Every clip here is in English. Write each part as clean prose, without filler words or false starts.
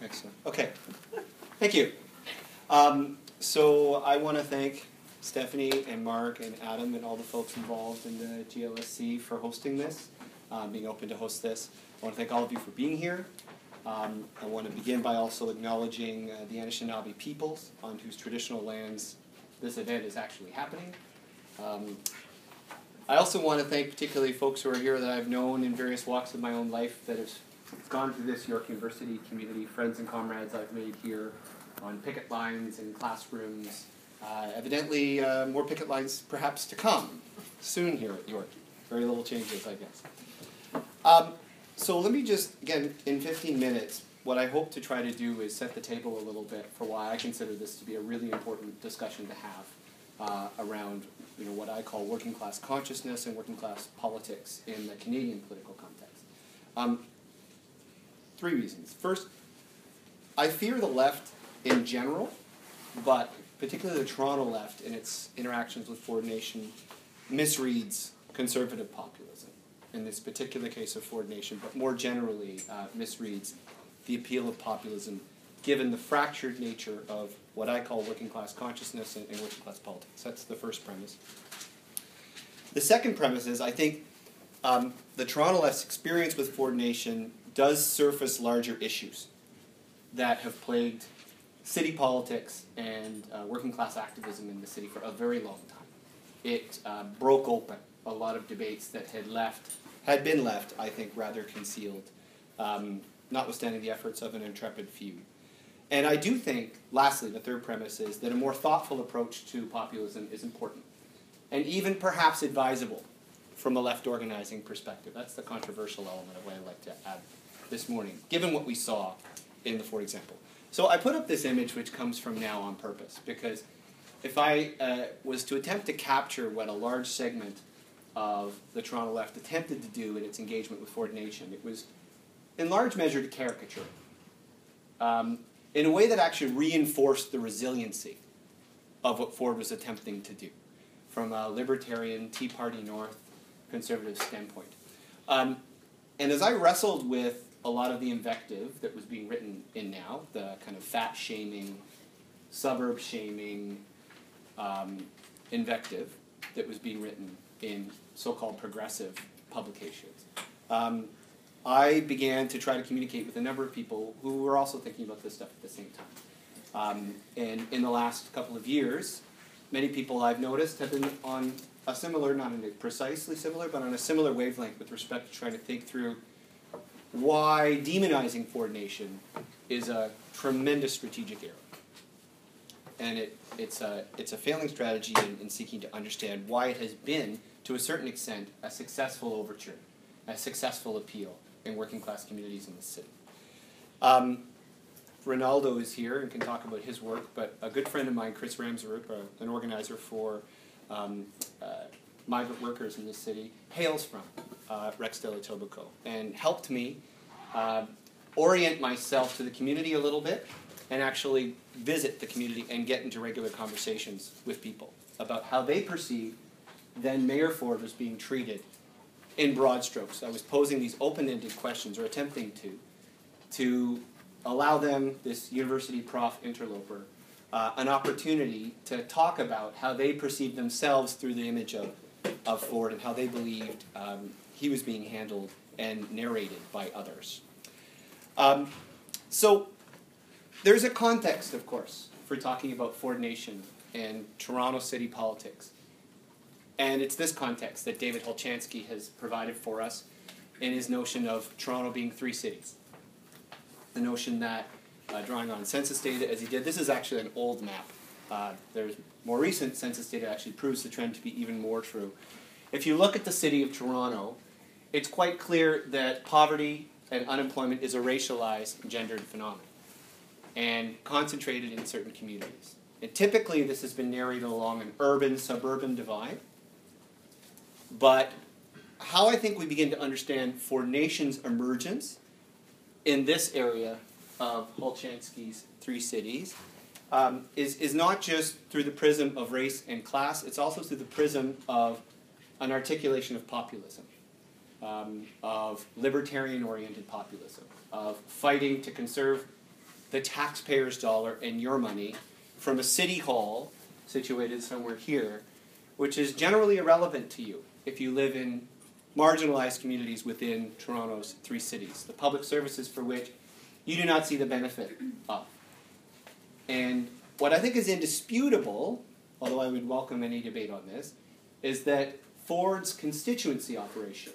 Excellent. Okay. Thank you. So I want to thank Stephanie and Mark and Adam and all the folks involved in the GLSC for hosting this, being open to host this. I want to thank all of you for being here. I want to begin by also acknowledging the Anishinaabe peoples on whose traditional lands this event is actually happening. I also want to thank particularly folks who are here that I've known in various walks of my own life that have gone through this York University community, friends and comrades I've made here on picket lines and classrooms. Evidently, more picket lines perhaps to come soon here at York. Very little changes, I guess. So let me just, again, in 15 minutes, what I hope to try to do is set the table a little bit for why I consider this to be a really important discussion to have around what I call working class consciousness and working class politics in the Canadian political context. 3 reasons. First, I fear the left in general, but particularly the Toronto left in its interactions with Ford Nation misreads conservative populism. In this particular case of Ford Nation, but more generally misreads the appeal of populism given the fractured nature of what I call working class consciousness and working class politics. That's the first premise. The second premise is I think the Toronto left's experience with Ford Nation does surface larger issues that have plagued city politics and working class activism in the city for a very long time. It broke open a lot of debates that had been left, I think, rather concealed, notwithstanding the efforts of an intrepid few. And I do think, lastly, the third premise is that a more thoughtful approach to populism is important, and even perhaps advisable from a left organizing perspective. That's the controversial element of what I'd like to add this morning, given what we saw in the Ford example. So I put up this image which comes from Now on purpose, because if I was to attempt to capture what a large segment of the Toronto left attempted to do in its engagement with Ford Nation, it was in large measure to caricature it, in a way that actually reinforced the resiliency of what Ford was attempting to do from a libertarian, Tea Party North, conservative standpoint. And as I wrestled with a lot of the invective that was being written in Now, the kind of fat-shaming, suburb-shaming invective that was being written in so-called progressive publications, I began to try to communicate with a number of people who were also thinking about this stuff at the same time. And in the last couple of years, many people I've noticed have been on a similar, not in a precisely similar, but on a similar wavelength with respect to trying to think through why demonizing Ford Nation is a tremendous strategic error. And it's a failing strategy in seeking to understand why it has been, to a certain extent, a successful overture, a successful appeal in working class communities in the city. Ronaldo is here and can talk about his work, but a good friend of mine, Chris Ramsrup, an organizer for migrant workers in the city, hails from Rexdale Etobicoke and helped me orient myself to the community a little bit and actually visit the community and get into regular conversations with people about how they perceive then Mayor Ford was being treated in broad strokes. I was posing these open-ended questions, or attempting to allow them, this university prof interloper, an opportunity to talk about how they perceived themselves through the image of Ford and how they believed he was being handled and narrated by others. So there's a context, of course, for talking about Ford Nation and Toronto city politics. And it's this context that David Holchansky has provided for us in his notion of Toronto being 3 cities. The notion that, drawing on census data as he did, this is actually an old map. There's more recent census data actually proves the trend to be even more true. If you look at the city of Toronto, it's quite clear that poverty and unemployment is a racialized, gendered phenomenon and concentrated in certain communities. And typically this has been narrated along an urban-suburban divide. But how I think we begin to understand Ford Nation's emergence in this area of Holchansky's 3 cities is not just through the prism of race and class, it's also through the prism of an articulation of populism, of libertarian-oriented populism, of fighting to conserve the taxpayer's dollar and your money from a city hall situated somewhere here, which is generally irrelevant to you if you live in marginalized communities within Toronto's 3 cities, the public services for which you do not see the benefit of. And what I think is indisputable, although I would welcome any debate on this, is that Ford's constituency operation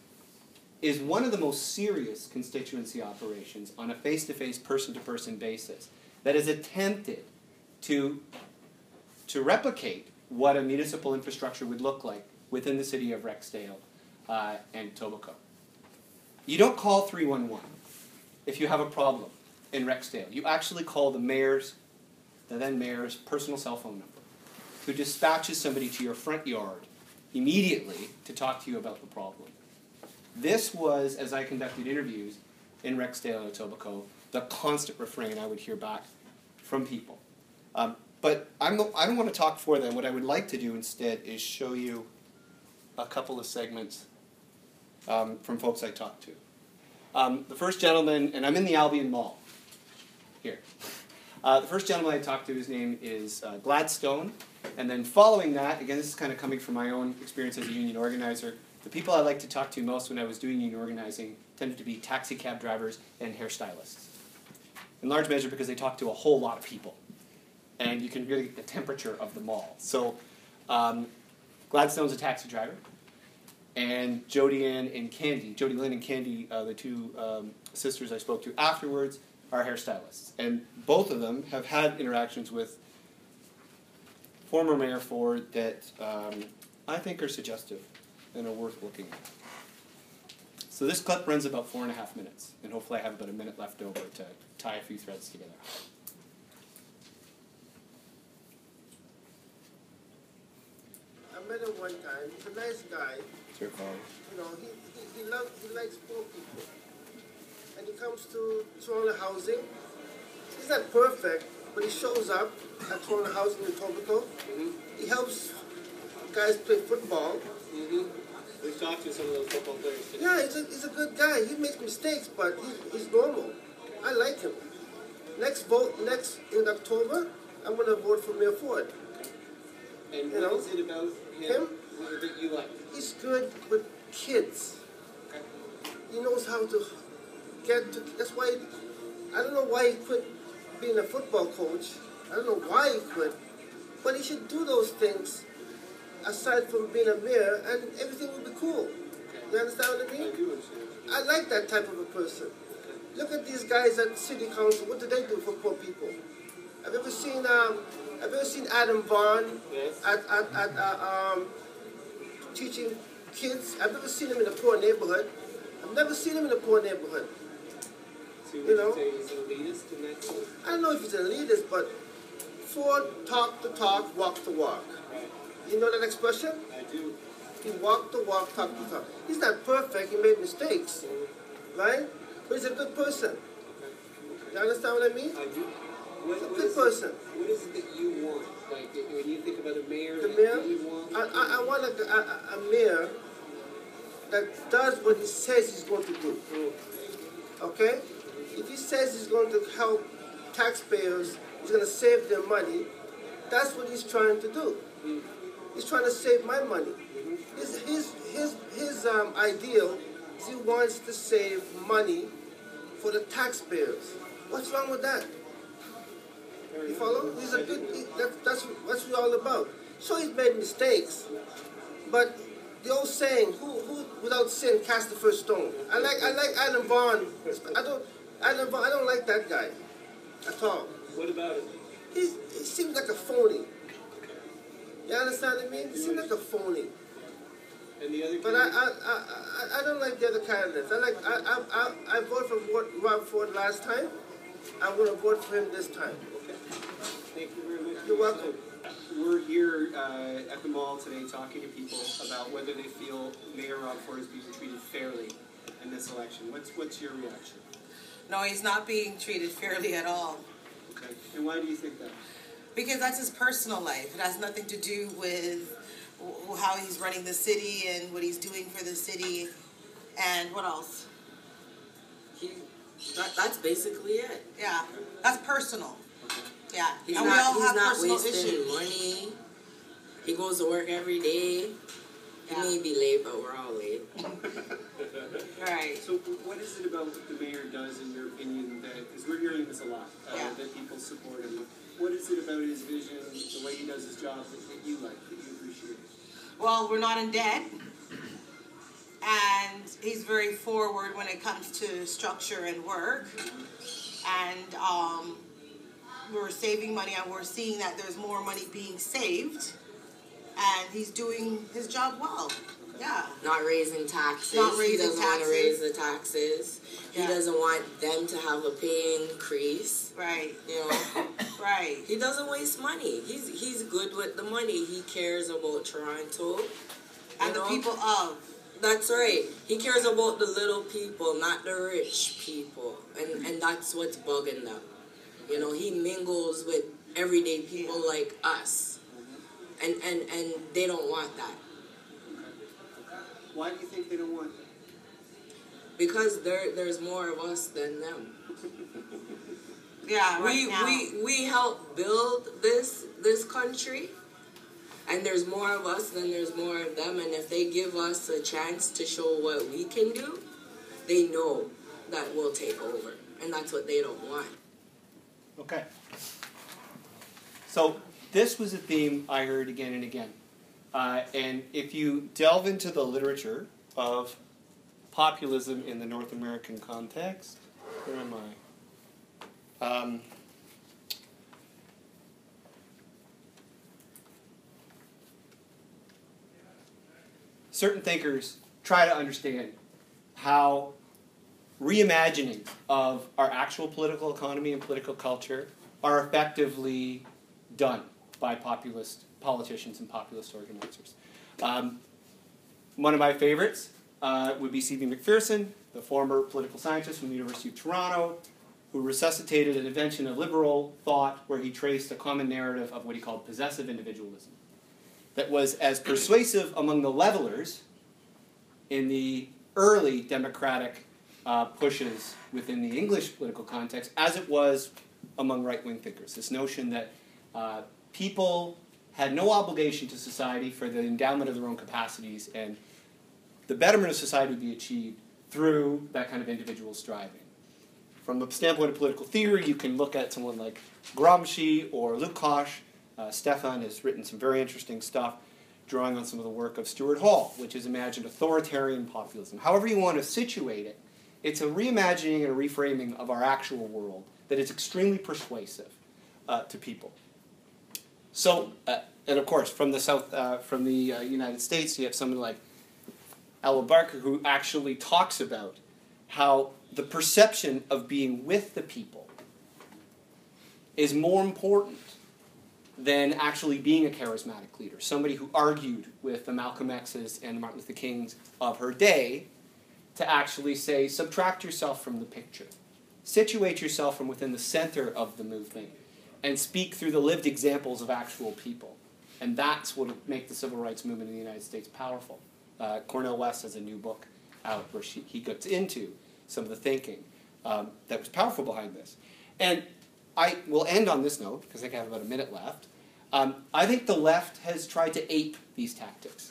is one of the most serious constituency operations on a face-to-face, person-to-person basis that has attempted to replicate what a municipal infrastructure would look like within the city of Rexdale and Etobicoke. You don't call 311 if you have a problem in Rexdale. You actually call the then mayor's personal cell phone number, who dispatches somebody to your front yard immediately to talk to you about the problem. This was, as I conducted interviews in Rexdale and Etobicoke, the constant refrain I would hear back from people. But I don't want to talk for them. What I would like to do instead is show you a couple of segments from folks I talked to. The first gentleman, and I'm in the Albion Mall here. The first gentleman I talked to, his name is Gladstone. And then following that, again, this is kind of coming from my own experience as a union organizer, the people I liked to talk to most when I was doing union organizing tended to be taxi cab drivers and hairstylists. In large measure because they talk to a whole lot of people. And you can really get the temperature of the mall. So Gladstone's a taxi driver. And Jody Lynn and Candy, the 2 sisters I spoke to afterwards, are hairstylists. And both of them have had interactions with former Mayor Ford that I think are suggestive and are worth looking at. So this clip runs about 4.5 minutes, and hopefully I have about a minute left over to tie a few threads together. I met him one time. He's a nice guy. Sure, Colin. You know, he likes poor people. And he comes to Toronto Housing. He's not perfect, but he shows up at Toronto Housing in Etobicoke. He helps guys play football. We've talked to some of those football players today. Yeah, he's a good guy. He makes mistakes, but he's normal. I like him. Next in October, I'm going to vote for Mayor Ford. And what is it about him that you like? He's good with kids. Okay. He knows how to get to... That's why... I don't know why he quit being a football coach. I don't know why he quit. But he should do those things aside from being a mayor, and everything will be cool. Okay. You understand what I mean? I do understand. I like that type of a person. Okay. Look at these guys at the city council. What do they do for poor people? Have you ever seen Adam Vaughn teaching kids? I've never seen him in a poor neighborhood. I've never seen him in a poor neighborhood. So you know, say he's an elitist in that sense? I don't know if he's an elitist, but Ford talk the talk, walk the walk. Right. You know that expression? I do. He walked the walk, talk the talk. He's not perfect. He made mistakes, right? But he's a good person. You understand what I mean? I do. He's a good person. What is it that you want? Like, when you think about a mayor, The mayor? what do you want? I want a mayor that does what he says he's going to do. Okay? If he says he's going to help taxpayers, he's going to save their money, that's what he's trying to do. He's trying to save my money. His ideal is he wants to save money for the taxpayers. What's wrong with that? You follow? He's a good. That's what we're all about. Sure, he's made mistakes, but the old saying, "Who without sin cast the first stone." I like Adam Vaughn. I don't like that guy at all. What about him? He seems like a phony. You understand what I mean? He seems like a phony. And the other. But I don't like the other candidates. I voted for Rob Ford last time. I'm going to vote for him this time. Okay. Thank you very much. You're welcome. We're here at the mall today talking to people about whether they feel Mayor Rob Ford is being treated fairly in this election. What's your reaction? No, he's not being treated fairly at all. Okay. And why do you think that? Because that's his personal life. It has nothing to do with how he's running the city and what he's doing for the city. And what else? That's basically it. Yeah, that's personal. Yeah, He's and we all not, have he's not personal wasting issues. money. He goes to work every day. He Yeah. may be late, but we're all late. Right. So what is it about what the mayor does, in your opinion, that, because we're hearing this a lot, Yeah. that people support him. What is it about his vision, the way he does his job, that you like, that you appreciate? Well, we're not in debt, and he's very forward when it comes to structure and work, and we're saving money, and we're seeing that there's more money being saved, and he's doing his job well. Yeah. Not raising taxes. Not raising he doesn't want to taxes. raise the taxes. Yeah. He doesn't want them to have a pay increase. Right. You know, Right. he doesn't waste money. He's good with the money. He cares about Toronto. And the people of. That's right. He cares about the little people, not the rich people. And that's what's bugging them. You know, he mingles with everyday people like us. And they don't want that. Why do you think they don't want that? Because there's more of us than them. Yeah, right now. We help build this country, and there's more of us than there's more of them. And if they give us a chance to show what we can do, they know that we'll take over, and that's what they don't want. Okay. So this was a theme I heard again and again. And if you delve into the literature of populism in the North American context, where am I? Certain thinkers try to understand how reimagining of our actual political economy and political culture are effectively done by populist politicians and populist organizers. One of my favorites would be C.V. Macpherson, the former political scientist from the University of Toronto, who resuscitated an invention of liberal thought where he traced a common narrative of what he called possessive individualism that was as persuasive among the levelers in the early democratic pushes within the English political context as it was among right-wing thinkers. This notion that people had no obligation to society for the endowment of their own capacities, and the betterment of society would be achieved through that kind of individual striving. From the standpoint of political theory, you can look at someone like Gramsci or Lukács. Stefan has written some very interesting stuff drawing on some of the work of Stuart Hall, which has imagined authoritarian populism. However you want to situate it, it's a reimagining and a reframing of our actual world that is extremely persuasive to people. So, and of course, from the United States, you have someone like Ella Barker, who actually talks about how the perception of being with the people is more important than actually being a charismatic leader. Somebody who argued with the Malcolm X's and the Martin Luther Kings of her day to actually say, subtract yourself from the picture. Situate yourself from within the center of the movement and speak through the lived examples of actual people. And that's what will make the civil rights movement in the United States powerful. Cornel West has a new book out where he gets into some of the thinking that was powerful behind this. And I will end on this note, because I think I have about a minute left. I think the left has tried to ape these tactics.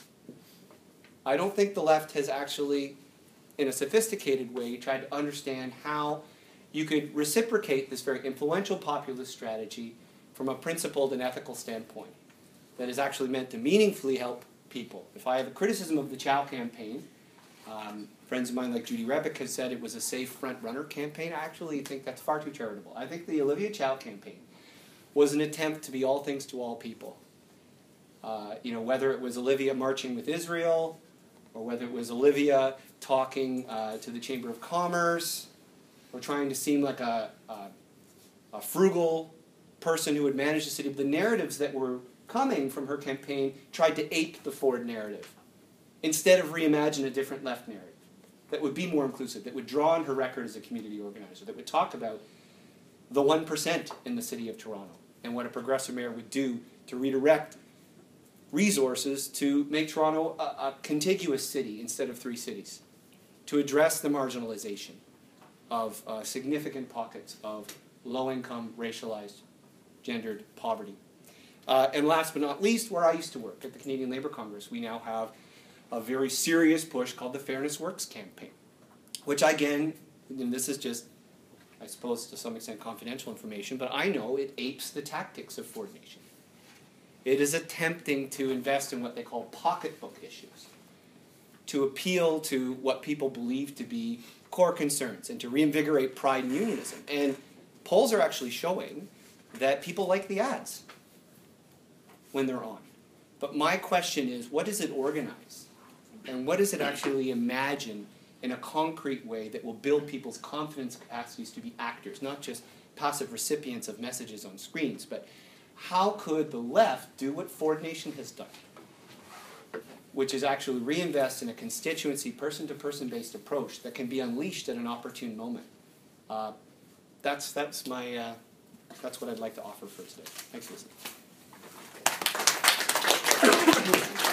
I don't think the left has actually, in a sophisticated way, tried to understand how you could reciprocate this very influential populist strategy from a principled and ethical standpoint that is actually meant to meaningfully help people. If I have a criticism of the Chow campaign, friends of mine like Judy Rebick has said it was a safe front-runner campaign. I actually think that's far too charitable. I think the Olivia Chow campaign was an attempt to be all things to all people. Whether it was Olivia marching with Israel, or whether it was Olivia talking to the Chamber of Commerce, or trying to seem like a frugal person who would manage the city, the narratives that were coming from her campaign tried to ape the Ford narrative instead of reimagine a different left narrative that would be more inclusive, that would draw on her record as a community organizer, that would talk about the 1% in the city of Toronto and what a progressive mayor would do to redirect resources to make Toronto a contiguous city instead of 3 cities, to address the marginalization, of significant pockets of low-income, racialized, gendered poverty. And last but not least, where I used to work at the Canadian Labour Congress, we now have a very serious push called the Fairness Works campaign, which again, and this is just, I suppose to some extent confidential information, but I know it apes the tactics of Ford Nation. It is attempting to invest in what they call pocketbook issues, to appeal to what people believe to be core concerns and to reinvigorate pride and unionism. And polls are actually showing that people like the ads when they're on. But my question is, what does it organize? And what does it actually imagine in a concrete way that will build people's confidence capacities to be actors, not just passive recipients of messages on screens? But how could the left do what Ford Nation has done, which is actually reinvest in a constituency, person-to-person based approach that can be unleashed at an opportune moment? That's what I'd like to offer for today. Thanks for listening.